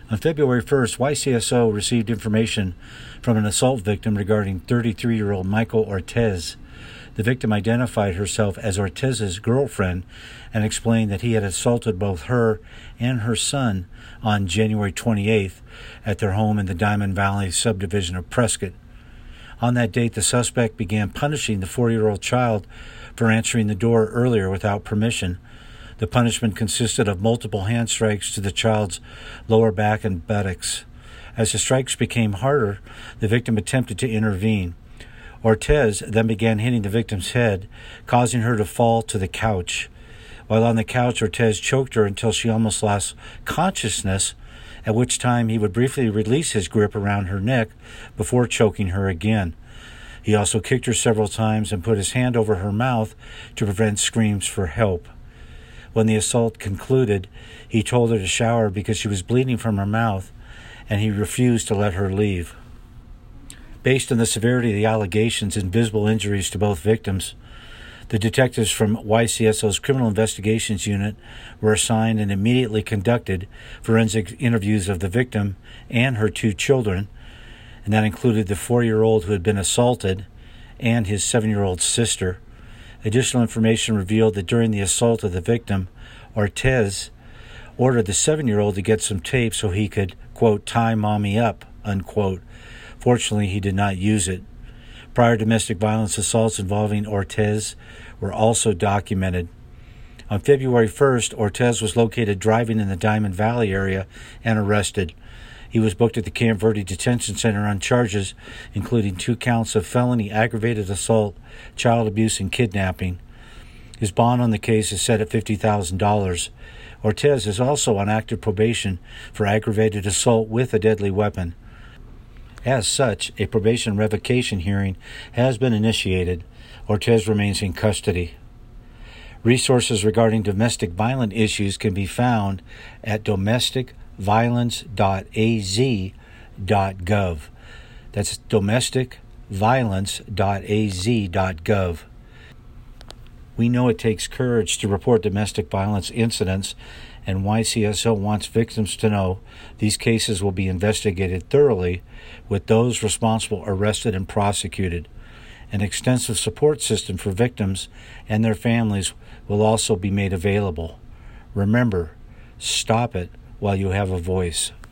On February 1st, YCSO received information from an assault victim regarding 33-year-old Michael Ortez. The victim identified herself as Ortez's girlfriend and explained that he had assaulted both her and her son on January 28th at their home in the Diamond Valley subdivision of Prescott. On that date, the suspect began punishing the 4-year-old child for answering the door earlier without permission. The punishment consisted of multiple hand strikes to the child's lower back and buttocks. As the strikes became harder, the victim attempted to intervene. Ortez then began hitting the victim's head, causing her to fall to the couch. While on the couch, Ortez choked her until she almost lost consciousness, at which time he would briefly release his grip around her neck before choking her again. He also kicked her several times and put his hand over her mouth to prevent screams for help. When the assault concluded, he told her to shower because she was bleeding from her mouth, and he refused to let her leave. Based on the severity of the allegations and visible injuries to both victims, the detectives from YCSO's Criminal Investigations Unit were assigned and immediately conducted forensic interviews of the victim and her 2 children, and that included the 4-year-old who had been assaulted and his 7-year-old sister. Additional information revealed that during the assault of the victim, Ortez ordered the 7-year-old to get some tape so he could, quote, tie mommy up, unquote. Fortunately, he did not use it. Prior domestic violence assaults involving Ortez were also documented. On February 1st, Ortez was located driving in the Diamond Valley area and arrested. He was booked at the Camp Verde Detention Center on charges including 2 counts of felony aggravated assault, child abuse, and kidnapping. His bond on the case is set at $50,000. Ortez is also on active probation for aggravated assault with a deadly weapon. As such, a probation revocation hearing has been initiated. Ortez remains in custody. Resources regarding domestic violence issues can be found at domesticviolence.az.gov. That's domesticviolence.az.gov. We know it takes courage to report domestic violence incidents, and YCSO wants victims to know these cases will be investigated thoroughly, with those responsible arrested and prosecuted. An extensive support system for victims and their families will also be made available. Remember, stop it while you have a voice.